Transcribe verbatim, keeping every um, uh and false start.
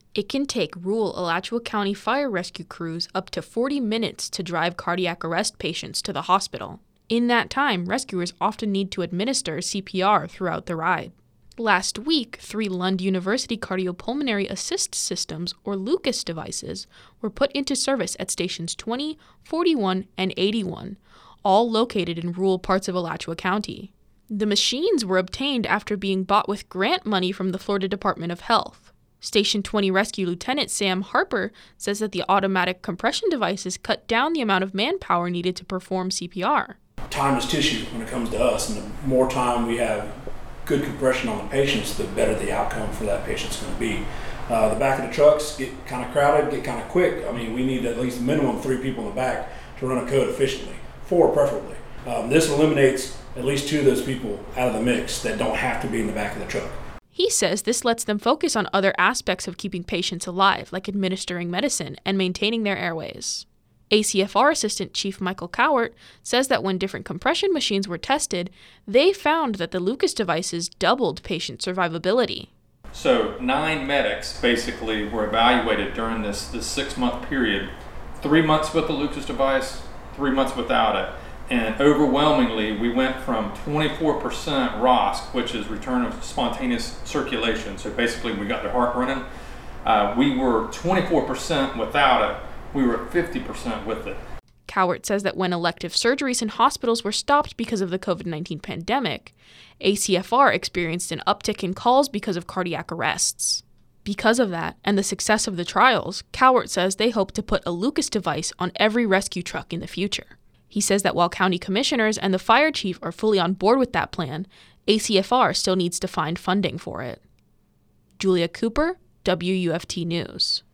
It can take rural Alachua County fire rescue crews up to forty minutes to drive cardiac arrest patients to the hospital. In that time, rescuers often need to administer C P R throughout the ride. Last week, three Lund University Cardiopulmonary Assist Systems, or LUCAS devices, were put into service at stations twenty, forty-one, and eighty-one, all located in rural parts of Alachua County. The machines were obtained after being bought with grant money from the Florida Department of Health. Station twenty Rescue Lieutenant Sam Harper says that the automatic compression devices cut down the amount of manpower needed to perform C P R. Time is tissue when it comes to us, and the more time we have good compression on the patients, the better the outcome for that patient's going to be. Uh, the back of the trucks get kind of crowded, get kind of quick. I mean, we need at least minimum three people in the back to run a code efficiently, four preferably. Um, this eliminates at least two of those people out of the mix that don't have to be in the back of the truck. He says this lets them focus on other aspects of keeping patients alive, like administering medicine and maintaining their airways. A C F R Assistant Chief Michael Cowart says that when different compression machines were tested, they found that the LUCAS devices doubled patient survivability. So nine medics basically were evaluated during this, this six-month period, three months with the LUCAS device, three months without it. And overwhelmingly, we went from twenty-four percent R O S C, which is return of spontaneous circulation. So basically, we got their heart running. Uh, we were twenty-four percent without it. We were at fifty percent with it. Cowart says that when elective surgeries in hospitals were stopped because of the covid nineteen pandemic, A C F R experienced an uptick in calls because of cardiac arrests. Because of that, and the success of the trials, Cowart says they hope to put a LUCAS device on every rescue truck in the future. He says that while county commissioners and the fire chief are fully on board with that plan, A C F R still needs to find funding for it. Julia Cooper, W U F T News.